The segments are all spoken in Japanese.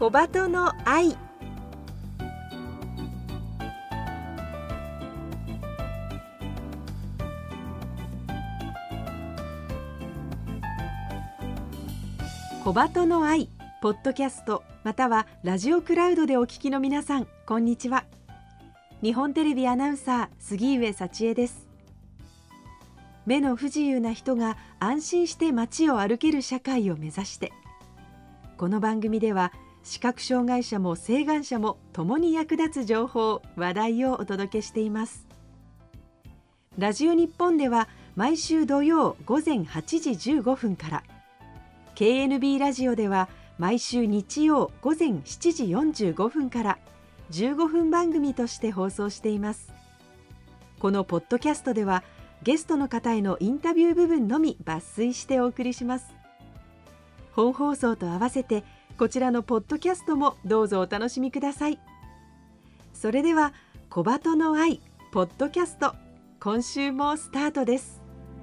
小鳩の愛。小鳩の愛ポッドキャストまたはラジオクラウドでお聞きの皆さん、こんにちは。日本テレビアナウンサー杉上幸恵です。目の不自由な人が安心して街を歩ける社会を目指して、この番組では視覚障害者も晴眼者も共に役立つ情報話題をお届けしています。ラジオ日本では毎週土曜午前8時15分から、 KNB ラジオでは毎週日曜午前7時45分から15分番組として放送しています。このポッドキャストではゲストの方へのインタビュー部分のみ抜粋してお送りします。本放送と合わせてこちらのポッドキャストもどうぞお楽しみください。それでは小鳩の愛ポッドキャスト、今週もスタートです。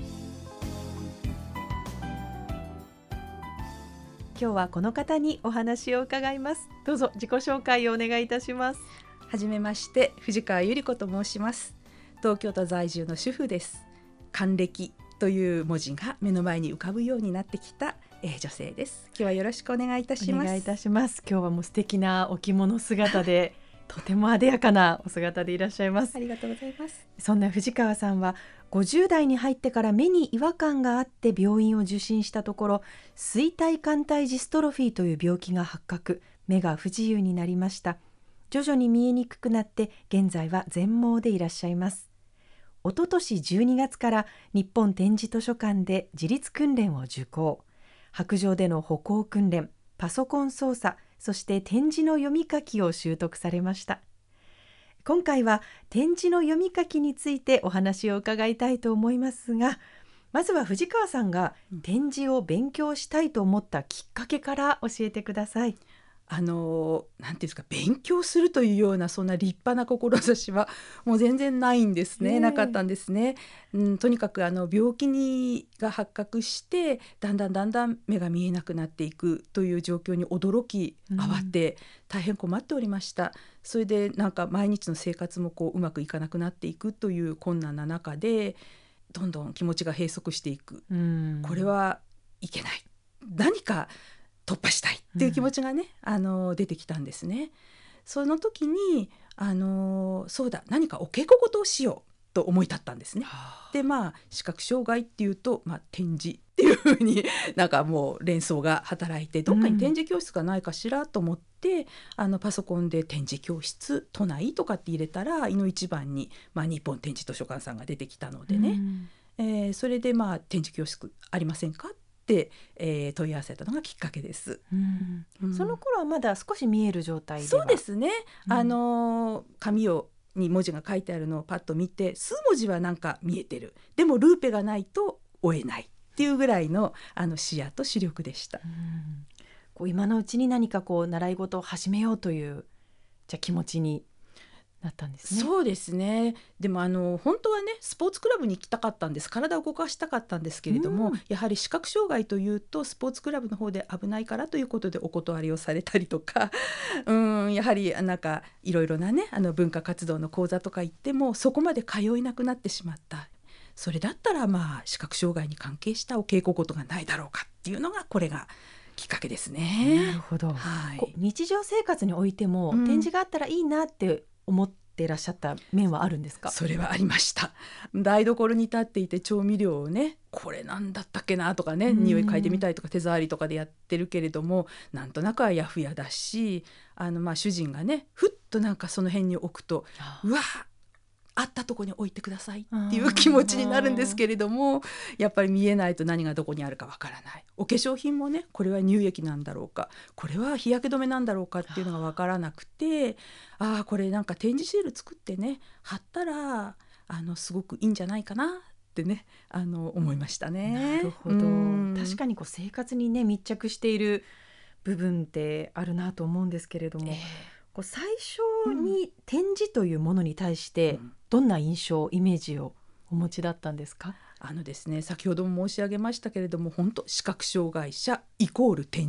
今日はこの方にお話を伺います。どうぞ自己紹介をお願いいたします。 はじめまして、藤川ゆり子と申します。東京都在住の主婦です。還暦という文字が目の前に浮かぶようになってきた女性です。今日はよろしくお願いいたします。 お願いいたします。今日はもう素敵なお着物姿でとてもあでやかなお姿でいらっしゃいます。 ありがとうございます。 そんな藤川さんは50代に入ってから目に違和感があって病院を受診したところ、錐体感帯ジストロフィーという病気が発覚、目が不自由になりました。徐々に見えにくくなって現在は全盲でいらっしゃいます。おととし12月から日本点字図書館で自立訓練を受講、白杖での歩行訓練、パソコン操作、そして点字の読み書きを習得されました。今回は点字の読み書きについてお話を伺いたいと思いますが、まずは藤川さんが点字を勉強したいと思ったきっかけから教えてください。 なんていうんですか、勉強するというようなそんな立派な志はもう全然ないんですね。なかったんですね。とにかく病気が発覚してだんだん目が見えなくなっていくという状況に驚き慌て、大変困っておりました。それでなんか毎日の生活もうまくいかなくなっていくという困難な中で、どんどん気持ちが閉塞していく。これはいけない、何か突破したいっていう気持ちがね、出てきたんですね。その時にそうだ、何かお稽古事をしようと思い立ったんですね。で視覚障害っていうと、点字っていう風になんかもう連想が働いて、どっかに点字教室がないかしらと思って、パソコンで点字教室都内とかって入れたら、いの一番に、日本点字図書館さんが出てきたのでね、それで点字教室ありませんかって問い合わせたのがきっかけです。 その頃はまだ少し見える状態では。 そうですね、紙に文字が書いてあるのをパッと見て、数文字はなんか見えてる、でもルーペがないと追えないっていうぐらいの視野と視力でした。 今のうちに何か習い事を始めようという気持ちになったんですね。 そうですね。でも本当はね、スポーツクラブに行きたかったんです。体を動かしたかったんですけれども、やはり視覚障害というとスポーツクラブの方で危ないからということでお断りをされたりとか、やはりなんかいろいろなね、文化活動の講座とか行ってもそこまで通えなくなってしまった。それだったら視覚障害に関係したお稽古事がないだろうかっていうのが、これがきっかけですね。 なるほど、日常生活においても点字があったらいいなって思っていらっしゃった面はあるんですか？ それはありました。台所に立っていて調味料をね、これなんだったっけなとかね、匂い嗅いでみたりとか手触りとかでやってるけれども、なんとなくあやふやだし、主人がね、ふっとなんかその辺に置くと、うわあったとこに置いてくださいっていう気持ちになるんですけれども、やっぱり見えないと何がどこにあるかわからない。お化粧品もね、これは乳液なんだろうか、これは日焼け止めなんだろうかっていうのがわからなくて、これなんか点字シール作ってね貼ったらすごくいいんじゃないかなってね、思いましたね。 なるほど。確かに生活にね密着している部分ってあるなと思うんですけれども、最初に点字というものに対してどんな印象、イメージをお持ちだったんですか？ ですね、先ほども申し上げましたけれども、本当視覚障害者イコール点字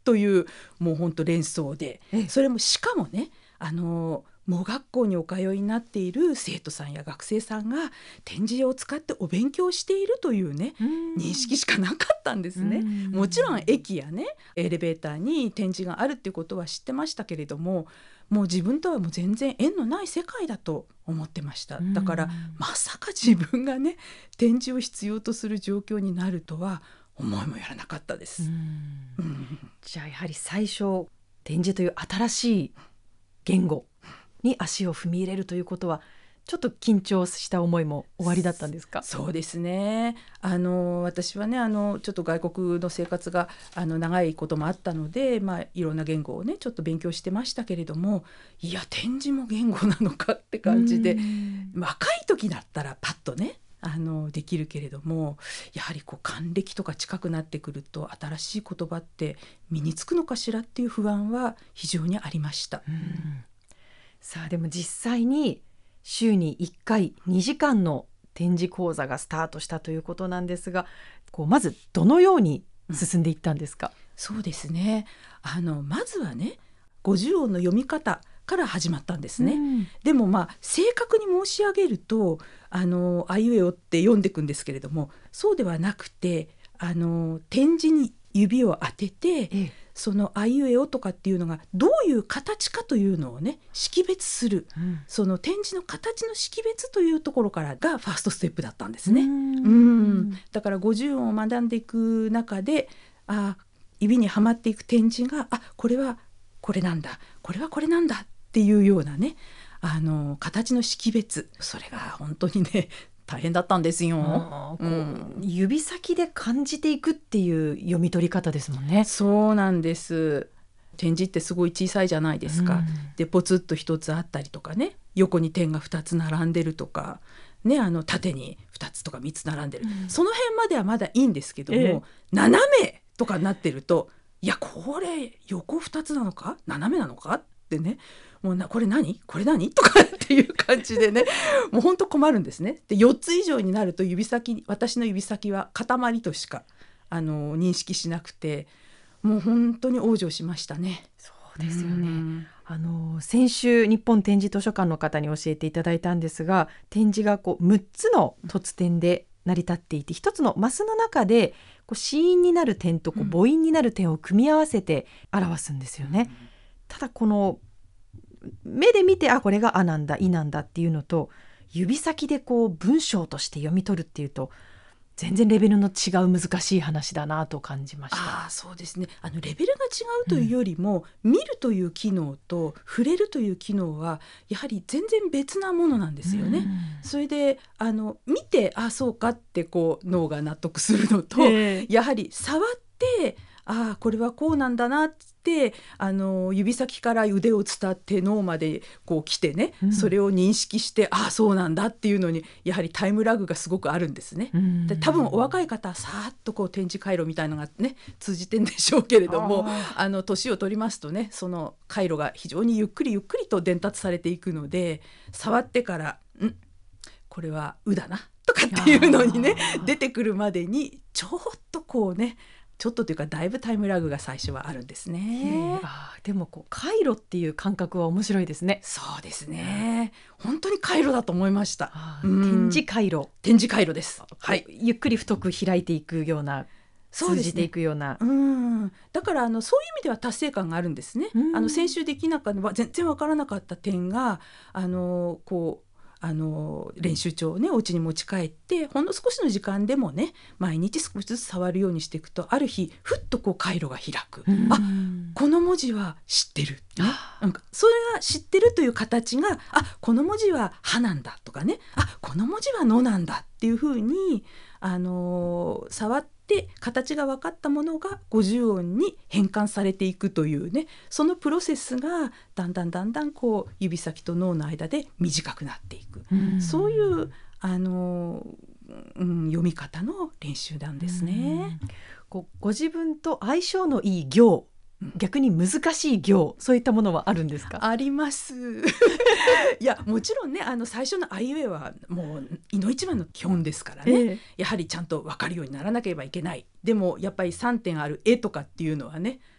というもう本当連想で、それもしかもね盲学校にお通いになっている生徒さんや学生さんが点字を使ってお勉強しているというね認識しかなかったんですね。もちろん駅やねエレベーターに点字があるっていうことは知ってましたけれども、もう自分とはもう全然縁のない世界だと思ってました。だからまさか自分がね点字を必要とする状況になるとは思いもやらなかったです。 じゃあやはり最初点字という新しい言語に足を踏み入れるということはちょっと緊張した思いもおありだったんですか？ そうですね。私はねちょっと外国の生活が長いこともあったので、いろんな言語をねちょっと勉強してましたけれども、いや点字も言語なのかって感じで、若い時だったらパッとねできるけれども、やはり還暦とか近くなってくると新しい言葉って身につくのかしらっていう不安は非常にありました。 さあでも実際に週に1回2時間の点字講座がスタートしたということなんですが、まずどのように進んでいったんですか？ そうですね。まずはね50音の読み方から始まったんですね。でも正確に申し上げるとあいうえおって読んでいくんですけれども、そうではなくて点字に指を当てて、そのあいうえおとかっていうのがどういう形かというのをね識別する、その点字の形の識別というところからがファーストステップだったんですね。だから50音を学んでいく中で指にはまっていく点字がこれはこれなんだ、これはこれなんだっていうようなね形の識別、それが本当にね大変だったんですよ。 指先で感じていくっていう読み取り方ですもんね。 そうなんです。点字ってすごい小さいじゃないですか。でポツッと一つあったりとかね、横に点が2つ並んでるとかね、縦に2つとか3つ並んでる、その辺まではまだいいんですけども、斜めとかなってると、いやこれ横2つなのか斜めなのかってね、もうこれ何これ何とかっていう感じでねもう本当困るんですね。で4つ以上になると私の指先は塊としか認識しなくて、もう本当に往生しましたね。 そうですよね。先週日本点字図書館の方に教えていただいたんですが、点字が6つの凸点で成り立っていて、1つのマスの中で子音になる点と母音になる点を組み合わせて表すんですよね。ただこの目で見てこれがなんだいなんだっていうのと、指先で文章として読み取るっていうと全然レベルの違う難しい話だなと感じました。 そうですね。レベルが違うというよりも、見るという機能と触れるという機能はやはり全然別なものなんですよね。それで見てそうかって脳が納得するのと、やはり触ってこれはこうなんだなって指先から腕を伝って脳まで来てね、それを認識してそうなんだっていうのにやはりタイムラグがすごくあるんですね。で多分お若い方はさーっと点字回路みたいのがね通じてんでしょうけれども、年を取りますとねその回路が非常にゆっくりゆっくりと伝達されていくので、触ってからこれはうだなとかっていうのにね出てくるまでにちょっとちょっとというかだいぶタイムラグが最初はあるんですね。 でも回路っていう感覚は面白いですね。 そうですね。本当に回路だと思いました。 点字回路。 点字回路です。 ゆっくり太く開いていくような、通じていくような。 だからそういう意味では達成感があるんですね。先週できなかった全然わからなかった点が練習帳をねお家に持ち帰って、ほんの少しの時間でもね毎日少しずつ触るようにしていくと、ある日ふっと回路が開く。この文字は知ってる、ね、それが知ってるという形がこの文字ははなんだとかね、この文字はのなんだっていうふうに触って形が分かったものが50音に変換されていくというね、そのプロセスがだんだん指先と脳の間で短くなっていく、そういう読み方の練習なんですね。 ご自分と相性のいい行、逆に難しい行、そういったものはあるんですか？ ありますいやもちろんね最初のあいうえはもういの一番の基本ですからね、やはりちゃんと分かるようにならなければいけない。でもやっぱり3点あるえとかっていうのはね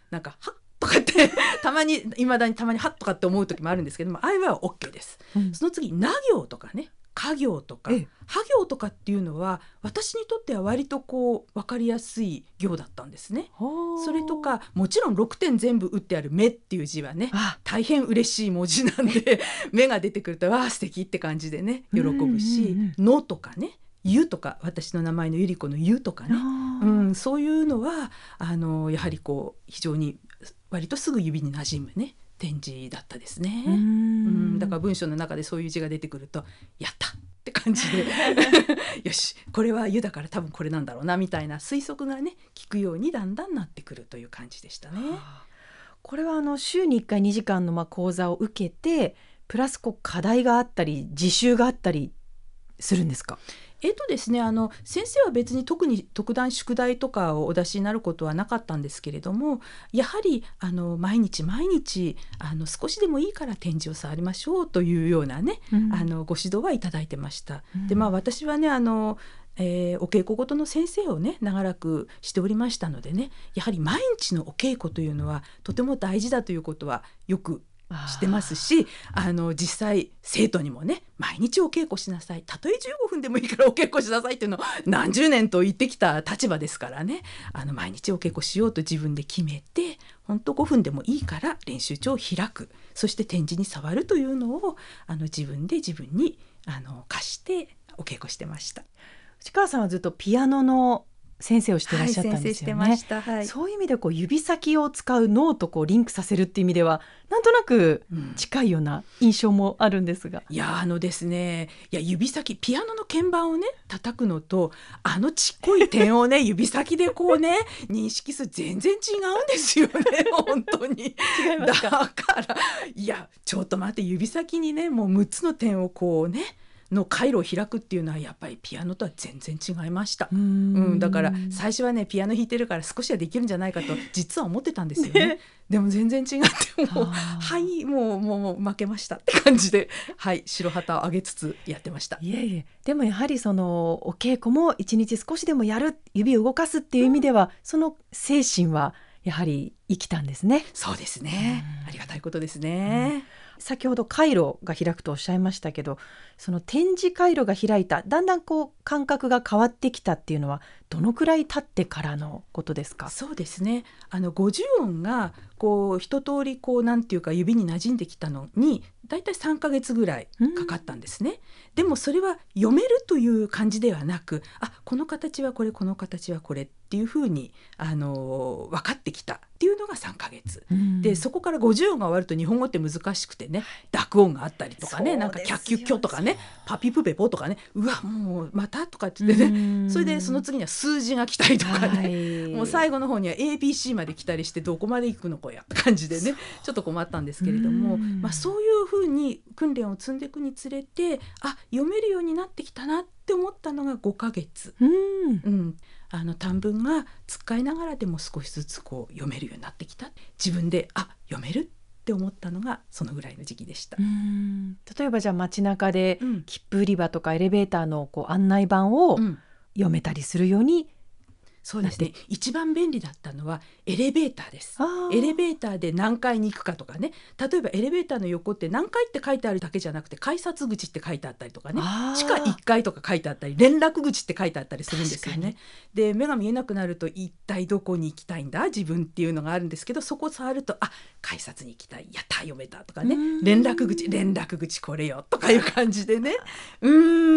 なんかはっとかってたまに未だにたまにはっとかって思う時もあるんですけども、あれは OK です、その次な行とかね、家行とかえは行とかっていうのは私にとっては割とこう分かりやすい行だったんですね。それとかもちろん6点全部打ってある目っていう字はね大変嬉しい文字なんで目が出てくるとわあ素敵って感じでね喜ぶし、のとかね、ゆとか、私の名前のゆり子のゆとかね、そういうのはやはりこう非常に割とすぐ指に馴染むね点字だったですね。だから文章の中でそういう字が出てくるとやったって感じでよしこれはゆだから多分これなんだろうなみたいな推測がね聞くようにだんだんなってくるという感じでしたね。 これは週に1回2時間の講座を受けてプラス課題があったり自習があったりするんですか？ ですね、先生は別に特に特段宿題とかをお出しになることはなかったんですけれども、やはり毎日毎日少しでもいいから点字を触りましょうというようなね、ご指導はいただいてました。で私はねお稽古ごとの先生をね長らくしておりましたのでね、やはり毎日のお稽古というのはとても大事だということはよくしてますし、実際生徒にもね毎日お稽古しなさい、たとえ15分でもいいからお稽古しなさいっていうのを何十年と言ってきた立場ですからね、毎日お稽古しようと自分で決めて、本当5分でもいいから練習帳を開く、そして点字に触るというのを自分で自分に課してお稽古してました。 内川さんはずっとピアノの先生をしていらっしゃったんですよね。 先生してました、 そういう意味で指先を使う脳とリンクさせるっていう意味ではなんとなく近いような印象もあるんですが、 いやですね、指先ピアノの鍵盤をね叩くのとちっこい点をね指先でこうね認識する全然違うんですよね本当に。 違いますか？ だからちょっと待って、指先にねもう6つの点をこうねの回路を開くっていうのはやっぱりピアノとは全然違いました。だから最初はねピアノ弾いてるから少しはできるんじゃないかと実は思ってたんですよね。でも全然違ってもう負けましたって感じで、白旗を上げつつやってました。 でもやはりそのお稽古も一日少しでもやる、指を動かすっていう意味では、その精神はやはり生きたんですね。 そうですね、ありがたいことですね。 先ほど回路が開くとおっしゃいましたけど、その点字回路が開いた、だんだん感覚が変わってきたっていうのはどのくらい経ってからのことですか？ そうですね、50音が一通りなんていうか指に馴染んできたのにだいたい3ヶ月ぐらいかかったんですね。でもそれは読めるという感じではなく、この形はこれ、この形はこれっていうふうに分かってきたっていうのが3ヶ月で、そこから50音が終わると日本語って難しくてね、濁音があったりとかね、なんかキャッキュッキョとかね、パピプペポとかね、うわもうまたとかって言ってね、それでその次には数字が来たりとかね、もう最後の方には ABC まで来たりして、どこまで行くのこやって感じでね、ちょっと困ったんですけれども、そういうふうに訓練を積んでいくにつれて読めるようになってきたなって思ったのが5ヶ月。短文が使いながらでも少しずつ読めるようになってきた、自分で読めるって思ったのがそのぐらいの時期でした。 例えばじゃあ街中で切符売り場とかエレベーターの案内板を読めたりするように、 そうですね、一番便利だったのはエレベーターです。エレベーターで何階に行くかとかね、例えばエレベーターの横って何階って書いてあるだけじゃなくて改札口って書いてあったりとかね、地下1階とか書いてあったり連絡口って書いてあったりするんですよね。で目が見えなくなると一体どこに行きたいんだ自分っていうのがあるんですけど、そこを触ると改札に行きたい、やった読めたとかね、連絡口これよとかいう感じでねエ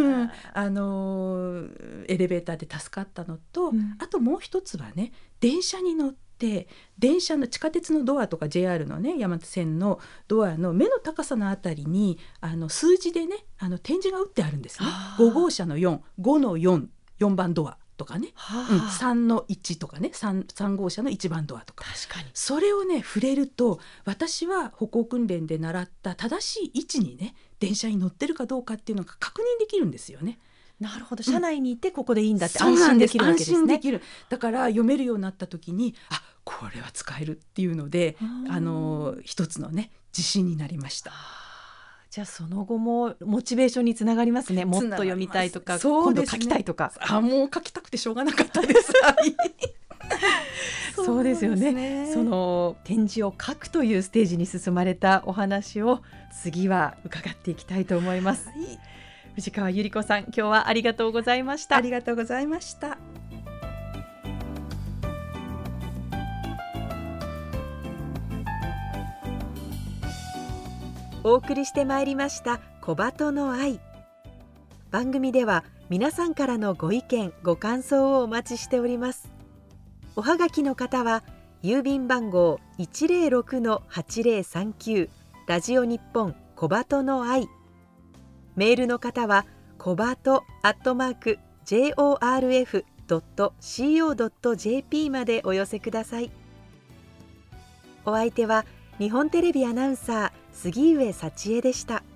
レベーターで助かったのと、あともう一つはね、電車に乗って電車の地下鉄のドアとか JR のね山手線のドアの目の高さのあたりに数字でね点字が打ってあるんですね。5号車の4、5の4、4番ドアとかね、3の1とかね、 3号車の1番ドアとか、それをね触れると、私は歩行訓練で習った正しい位置にね電車に乗ってるかどうかっていうのが確認できるんですよね。 なるほど、車内にいてここでいいんだって安心できるわけですね。 安心できる。だから読めるようになった時にこれは使えるっていうので一つのね自信になりました。 じゃあその後もモチベーションにつながりますね。もっと読みたいとか、今度書きたいとか。 もう書きたくてしょうがなかったですそうですよね。 そうですね。 その展示を書くというステージに進まれたお話を次は伺っていきたいと思います。 はい、 藤川百合子さん、今日はありがとうございました。 ありがとうございました。 お送りしてまいりました小鳩の愛。番組では皆さんからのご意見ご感想をお待ちしております。おはがきの方は郵便番号 106-8039 ラジオ日本小鳩の愛。メールの方は小鳩@jorf.co.jp までお寄せください。お相手は日本テレビアナウンサー杉上幸恵でした。